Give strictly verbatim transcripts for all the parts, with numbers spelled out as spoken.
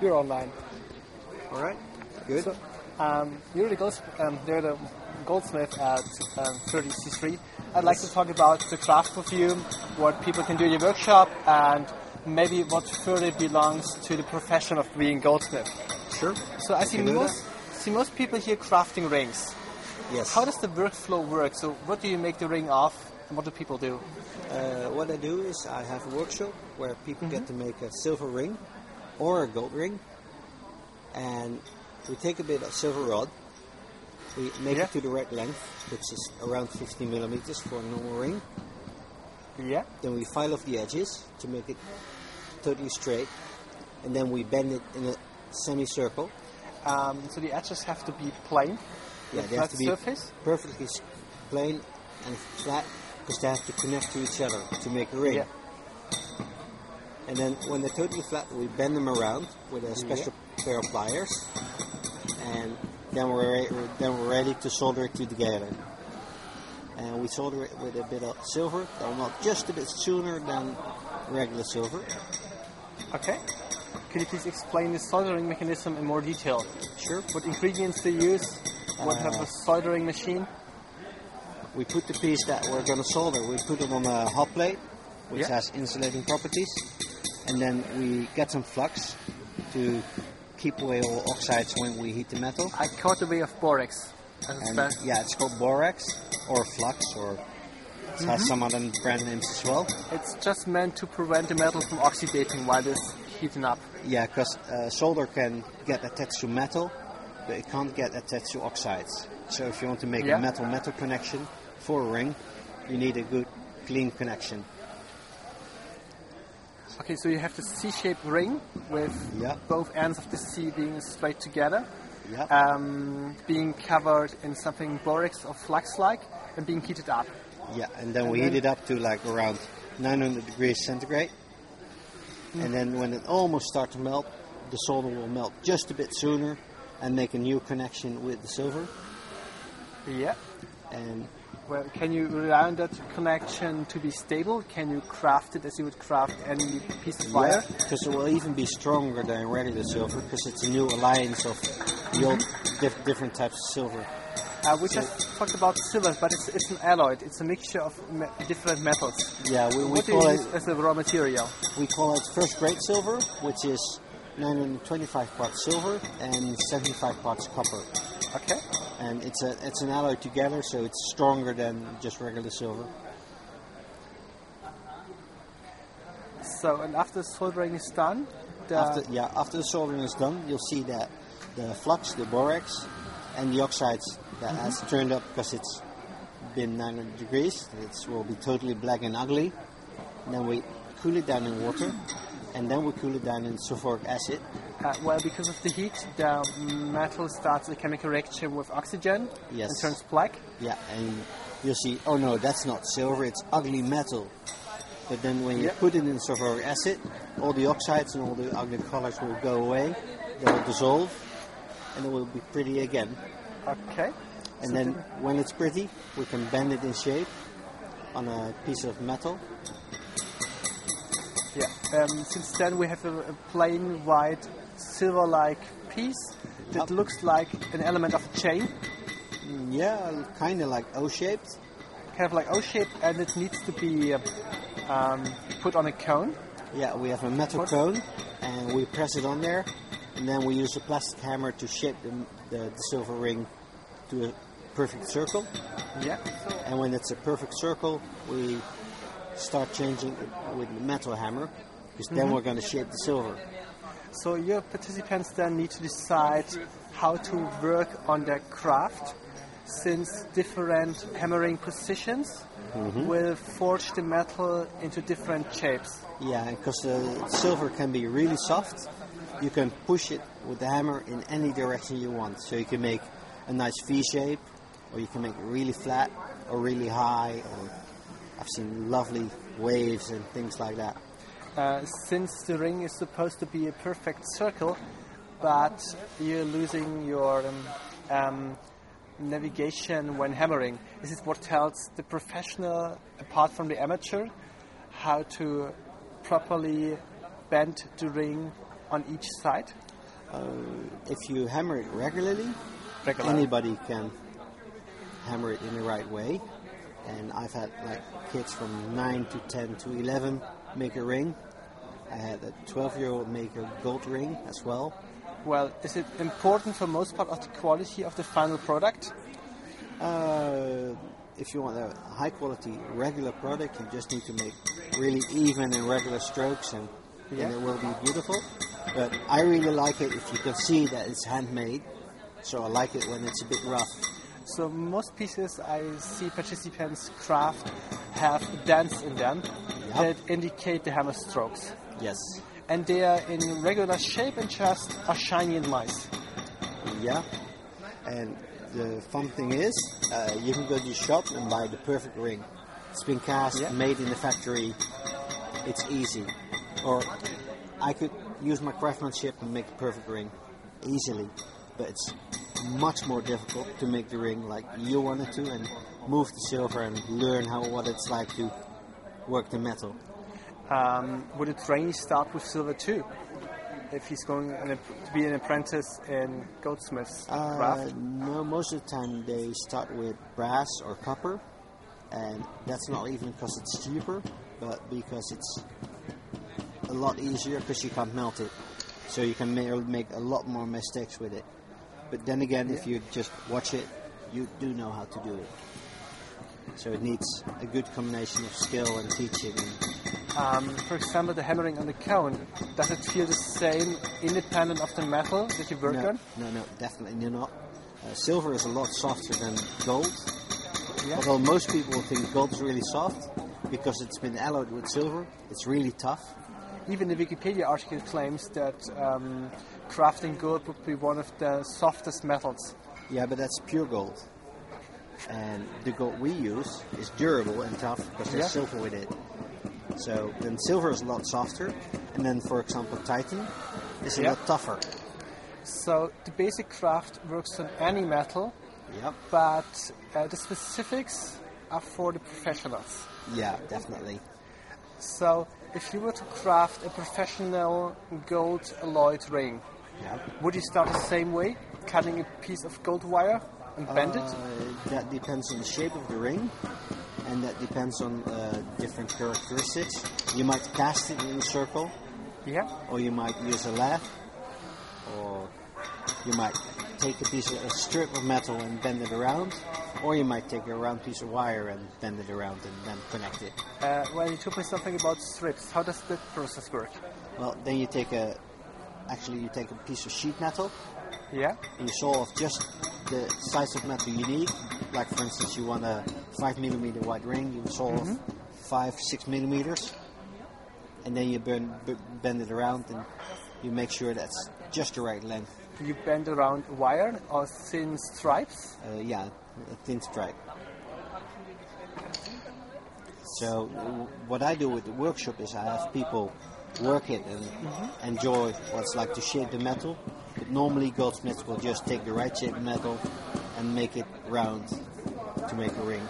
You're online. All right. Good. So, um, you're the gold, um, they're the goldsmith at um, thirty C three. I'd like to talk about the craft with you, what people can do in your workshop, and maybe what further belongs to the profession of being goldsmith. Sure. So I see most, see most people here crafting rings. Yes. How does the workflow work? So what do you make the ring of, and what do people do? Uh, what I do is I have a workshop where people Mm-hmm. get to make a silver ring or a gold ring, and we take a bit of silver rod, we make Yeah. it to the right length, which is around fifty millimeters for a normal ring. Yeah. Then we file off the edges to make it totally straight, and then we bend it in a semicircle. Um, so the edges have to be plain. Yeah, with they have flat to be surface. perfectly s- plain and flat because they have to connect to each other to make a ring. Yeah. And then when they're totally flat, we bend them around with a special pair of pliers, and then we're re- then we're ready to solder it together. And we solder it with a bit of silver, though not just a bit sooner than regular silver. Okay. Could you please explain the soldering mechanism in more detail? Sure. What ingredients they use? What have a soldering machine? We put the piece that we're going to solder, we put it on a hot plate, which Yeah. has insulating properties, and then we get some flux to keep away all oxides when we heat the metal. I caught the way of borax. As a And spe- yeah, it's called borax or flux, or it Mm-hmm. has some other brand names as well. It's just meant to prevent the metal from oxidating while it's heating up. Yeah, because uh, solder can get attached to metal, but it can't get attached to oxides. So if you want to make Yeah. a metal-metal connection for a ring, you need a good, clean connection. Okay, so you have the C-shaped ring with Yeah. both ends of the C being straight together, Yeah. um, being covered in something borax or flux-like, and being heated up. Yeah, and then And we then- heat it up to like around nine hundred degrees centigrade. And then when it almost starts to melt, the solder will melt just a bit sooner and make a new connection with the silver. Yeah. And Well, can you rely on that connection to be stable? Can you craft it as you would craft any piece of wire? because it will even be stronger than regular silver because it's a new alliance of the old diff- different types of silver. Uh, we just talked about silver, but it's, it's an alloy. It's a mixture of me- different metals. Yeah, we, we What do you call use it as a raw material? we call it first grade silver, which is nine hundred twenty-five parts silver and seventy-five parts copper. Okay. And it's a it's an alloy together, so it's stronger than just regular silver. So, and after soldering is done, the, After yeah, after the soldering is done, you'll see that the flux, the borax, and the oxides that has turned up because it's been nine hundred degrees. It will be totally black and ugly. And then we cool it down in water, and then we cool it down in sulfuric acid. uh, well, because of the heat, the metal starts a chemical reaction with oxygen Yes. and turns black. Yeah, and you'll see, oh no, that's not silver, it's ugly metal. But then when you Yeah. put it in sulfuric acid, all the oxides and all the ugly colors will go away, they will dissolve, and it will be pretty again. Okay. And So then the- when it's pretty, we can bend it in shape on a piece of metal. Yeah. Um, since then, we have a, a plain white silver-like piece that Yep. looks like an element of a chain, Mm, Yeah, kind of like O-shaped. kind of like O-shaped, and it needs to be uh, um, put on a cone. Yeah, we have a metal What? cone, and we press it on there, and then we use a plastic hammer to shape the, the, the silver ring to a perfect circle. Yeah. And when it's a perfect circle, we start changing it with the metal hammer, because then we're going to shape the silver. So your participants then need to decide how to work on their craft, since different hammering positions will forge the metal into different shapes. Yeah, and because the silver can be really soft, you can push it with the hammer in any direction you want. So you can make a nice V shape, or you can make it really flat, or really high, or I've seen lovely waves and things like that. Uh, since the ring is supposed to be a perfect circle, but you're losing your um, um, navigation when hammering. This is what tells the professional, apart from the amateur, how to properly bend the ring on each side. Uh, if you hammer it regularly, Regular. anybody can hammer it in the right way. And I've had like kids from nine to ten to eleven make a ring. I had a twelve-year-old make a gold ring as well. Well, is it important for most part of the quality of the final product? Uh, if you want a high-quality regular product, you just need to make really even and regular strokes, and, Yeah. and it will be beautiful. But I really like it if you can see that it's handmade. So I like it when it's a bit rough. So most pieces I see participants craft have dents in them Yep. that indicate the hammer strokes. Yes. And they are in regular shape and just are shiny and nice. Yeah. And the fun thing is, uh, you can go to the shop and buy the perfect ring. It's been cast, Yeah. made in the factory. It's easy. Or I could use my craftsmanship and make a perfect ring easily. But it's much more difficult to make the ring like you wanted to and move the silver and learn how what it's like to work the metal. Um, would a trainee start with silver too? If he's going an, to be an apprentice in goldsmith's Uh, craft? no, most of the time they start with brass or copper, and that's not even because it's cheaper, but because it's a lot easier because you can't melt it. So you can ma- make a lot more mistakes with it. But then again, if you just watch it, you do know how to do it. So it needs a good combination of skill and teaching. Um, for example, the hammering on the cone, does it feel the same independent of the metal that you work no, on? no, no, definitely not. Uh, silver is a lot softer than gold. Yeah. Although most people think gold is really soft because it's been alloyed with silver. It's really tough. Even the Wikipedia article claims that um, crafting gold would be one of the softest metals. Yeah, but that's pure gold. And the gold we use is durable and tough because there's Yeah. silver with it. So then silver is a lot softer. And then, for example, Titan is a Yeah. lot tougher. So the basic craft works on any metal, Yep. but uh, the specifics are for the professionals. Yeah, definitely. So if you were to craft a professional gold alloyed ring, Yeah. would you start the same way, cutting a piece of gold wire and bend it? Uh, that depends on the shape of the ring, and that depends on uh, different characteristics. You might cast it in a circle, Yeah. or you might use a lathe, or you might take a piece of a strip of metal and bend it around, or you might take a round piece of wire and bend it around and then connect it. Uh, well, you told me something about strips. How does that process work? Well, then you take a, actually you take a piece of sheet metal, Yeah. and you saw off just the size of metal you need. Like for instance, you want a five millimeter wide ring, you saw off five, six millimeters, and then you burn, b- bend it around and you make sure that's just the right length. You bend around wire or thin stripes. Uh, yeah, a thin stripe. So w- what I do with the workshop is I have people work it and enjoy what it's like to shape the metal. But normally goldsmiths will just take the right shape of metal and make it round to make a ring.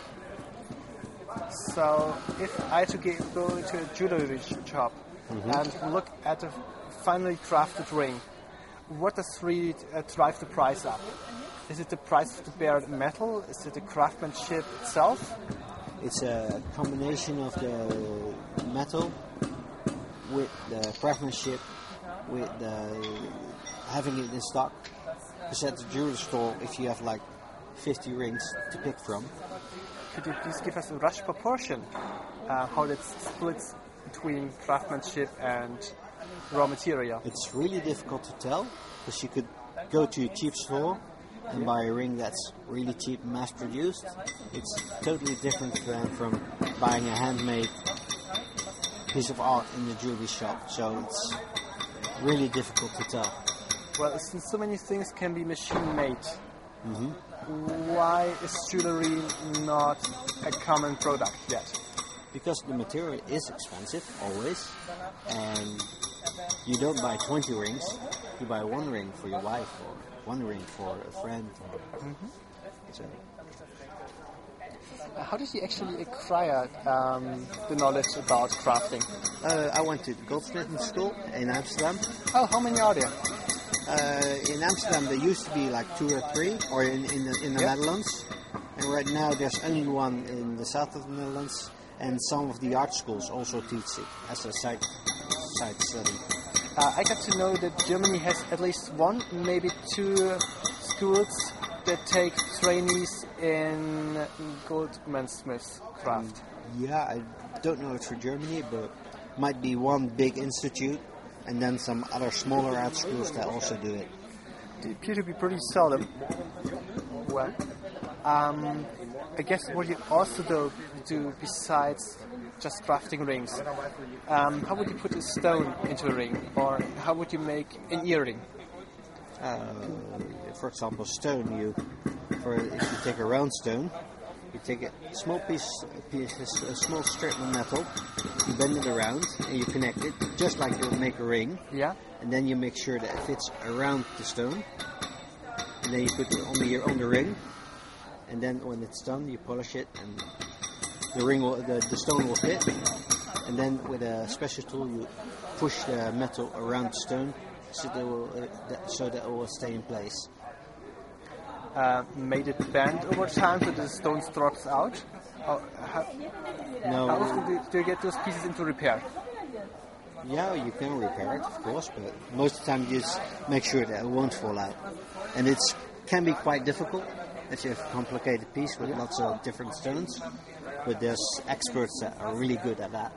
So if I had to get, go into a jewelry shop and look at a finely crafted ring, what does really uh, drive the price up? Is it the price of the bare metal? Is it the craftsmanship itself? It's a combination of the metal with the craftsmanship, with the having it in stock. Because at the jewelry store, if you have like fifty rings to pick from, Could you please give us a rush proportion? Uh, how that splits between craftsmanship and raw material? it's really difficult to tell. Because you could go to a cheap store and buy a ring that's really cheap and mass-produced. It's totally different than from buying a handmade piece of art in the jewelry shop. So it's really difficult to tell. Well, since so many things can be machine-made, why is jewelry not a common product yet? Because the material is expensive, always, and you don't buy twenty rings, you buy one ring for your wife, or one ring for a friend. Or, so, Uh, How did you actually acquire um, the knowledge about crafting? uh, I went to goldsmithing school in Amsterdam. Oh, how many are there? Uh, in Amsterdam, there used to be like two or three, or in in the, in the Yeah. Netherlands. And right now, there's only one in the south of the Netherlands, and some of the art schools also teach it as a side side study. Uh, I got to know that Germany has at least one, maybe two schools that take trainees in goldsmiths craft. Yeah, I don't know it's for Germany, but might be one big institute, and then some other smaller art schools that also do it. They appear to be pretty seldom. Well, um, I guess what you also do, do besides just crafting rings, um, how would you put a stone into a ring, or how would you make an earring? Uh, for example, stone. You, for if you take a round stone, you take a small piece, a, piece, a small strip of metal, you bend it around, and you connect it, just like you would make a ring. Yeah. And then you make sure that it fits around the stone. And then you put it on the on the ring. And then when it's done, you polish it, and the ring will, the, the stone will fit. And then with a special tool, you push the metal around the stone, so that it will, uh, that, so that it will stay in place. Uh, made it bend over time so the stone drops out? Or how, No, how often do, do you get those pieces into repair? yeah, you can repair it, of course, but most of the time you just make sure that it won't fall out. And it can be quite difficult if you have a complicated piece with lots of different stones. But there's experts that are really good at that.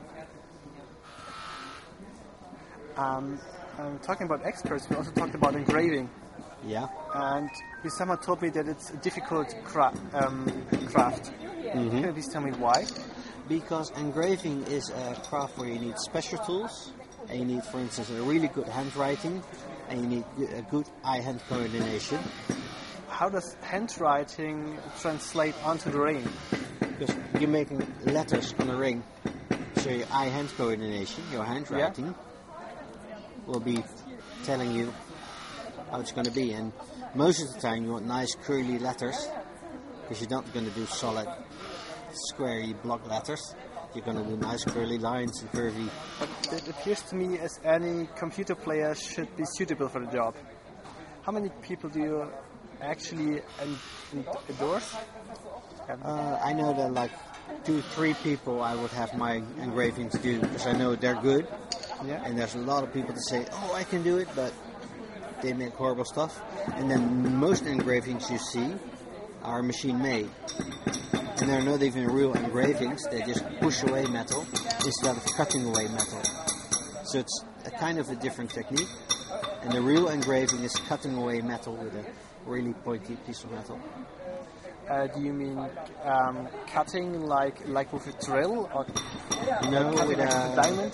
Um, um, talking about experts, we also talked about engraving. Yeah. And you somehow told me that it's a difficult cra- um, craft. Mm-hmm. Can you please tell me why? Because engraving is a craft where you need special tools, and you need, for instance, a really good handwriting, and you need a good eye-hand coordination. How does handwriting translate onto the ring? Because you're making letters on a ring, so your eye-hand coordination, your handwriting, yeah. will be telling you how it's going to be. And most of the time you want nice curly letters, because you're not going to do solid squarey block letters. You're going to do nice curly lines and curvy. But it appears to me as any computer player should be suitable for the job. How many people do you actually en- endorse? Uh, I know that like two, three people I would have my engravings do, because I know they're good. Yeah. And there's a lot of people that say, oh, I can do it, but they make horrible stuff. And then most engravings you see are machine made. And they're not even real engravings, they just push away metal instead of cutting away metal. So it's a kind of a different technique. And the real engraving is cutting away metal with a really pointy piece of metal. Uh, do you mean um, cutting like like with a drill, or no, cutting with like a, a diamond?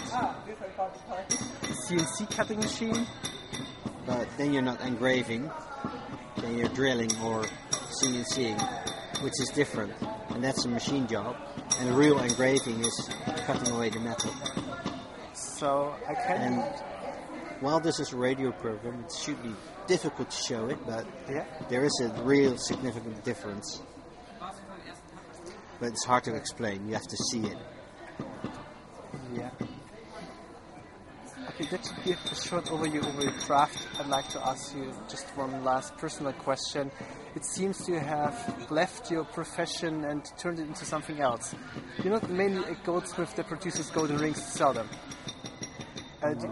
C N C cutting machine? But then you're not engraving, then you're drilling or CNCing, which is different, and that's a machine job. And the real engraving is cutting away the metal. So I can. And while this is a radio program, it should be difficult to show it, but yeah. there is a real significant difference. But it's hard to explain. You have to see it. Yeah. Okay, that should give a short overview over your craft. I'd like to ask you just one last personal question. It seems you have left your profession and turned it into something else. You're not mainly a goldsmith that produces golden rings to sell them. Uh, do,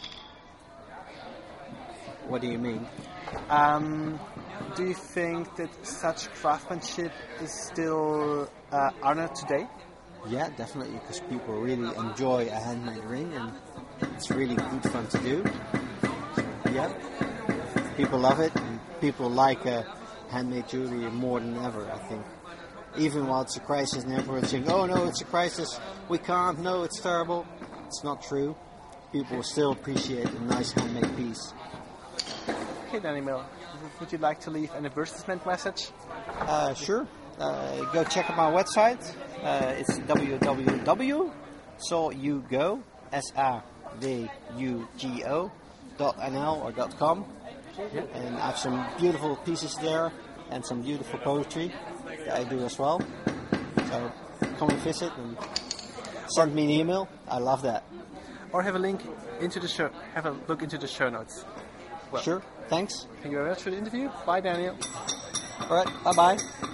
What do you mean? um, do you think that such craftsmanship is still uh, honored today? Yeah, definitely, because people really enjoy a handmade ring, and it's really good fun to do. So, yeah, people love it, and people like uh, handmade jewelry more than ever, I think. Even while it's a crisis and everyone's saying, oh no, it's a crisis, we can't, no, it's terrible. It's not true. People will still appreciate a nice handmade piece. Okay, then, Emil, would you like to leave an advertisement message? Uh, sure. Uh, go check out my website. Uh, it's w w w dot so you go s a d u g o dot n l or dot com, Yeah. and I have some beautiful pieces there and some beautiful poetry that I do as well. So come and visit and send me an email. I love that. Or have a link into the show. Have a look into the show notes. Well, Sure. Thanks. Thank you very much for the interview. Bye, Daniel. All right. Bye bye.